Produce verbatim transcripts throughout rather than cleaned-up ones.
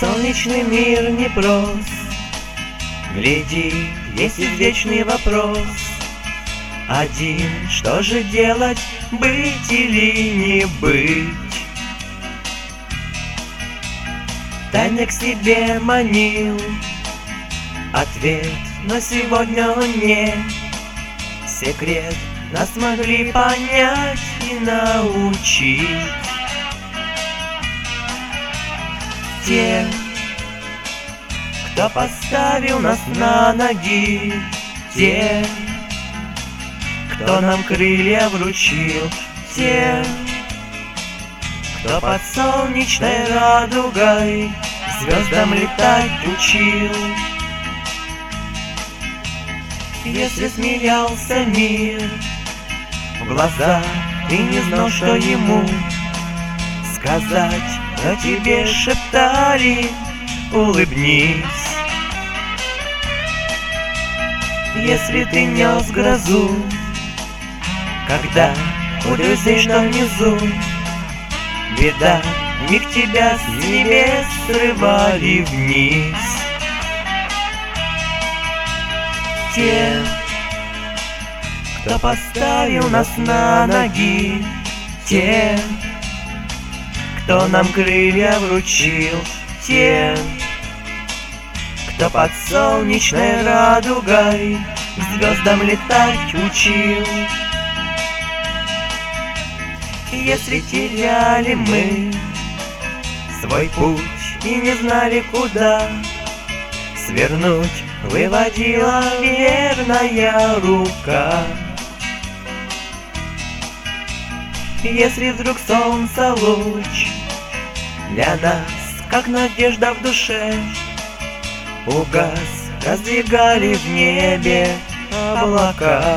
Солнечный мир непрост. Гляди, есть извечный вопрос один: что же делать, быть или не быть? Тайно к себе манил ответ, но сегодня он не секрет. Нас могли понять и научить те, кто поставил нас на ноги, те, кто нам крылья вручил, те, кто под солнечной радугой звездам летать учил. Если смеялся мир в глаза, ты не знал, что ему сказать, но тебе шептали: улыбнись. Если ты нес грозу, когда у друзей что внизу беда, миг тебя с небес срывали вниз. Те, кто поставил нас на ноги, те, кто нам крылья вручил, те, кто под солнечной радугой к звездам летать учил. Если теряли мы свой путь и не знали, куда свернуть, выводила верная рука. Если вдруг солнца луч для нас, как надежда в душе, угас, раздвигали в небе облака.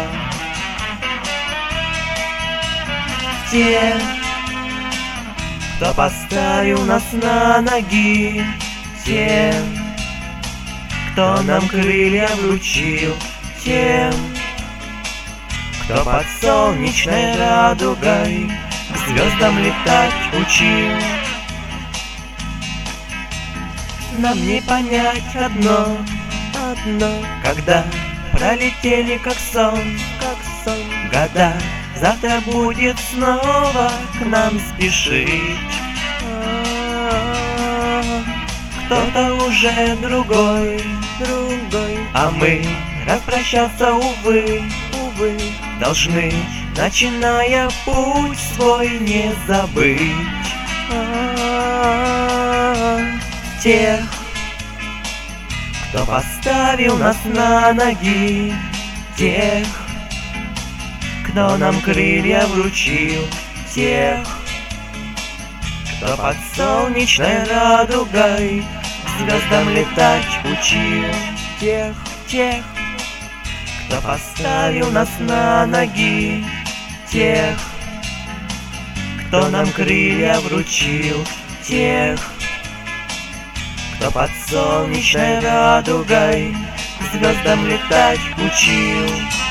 Те, кто поставил нас на ноги, те, кто нам крылья вручил, те, кто под солнечной радугой к звездам летать учил. Нам не понять одно, одно, когда пролетели как сон, как сон года, завтра будет снова к нам спешить. Кто-то уже другой, другой, а мы распрощаться, увы, увы, должны, начиная путь свой, не забыть тех, кто поставил нас на ноги, тех, кто нам крылья вручил, тех, кто под солнечной радугой к звездам летать учил, тех, тех, кто поставил нас на ноги, тех, кто нам крылья вручил, тех, кто под солнечной радугой к звездам летать учил.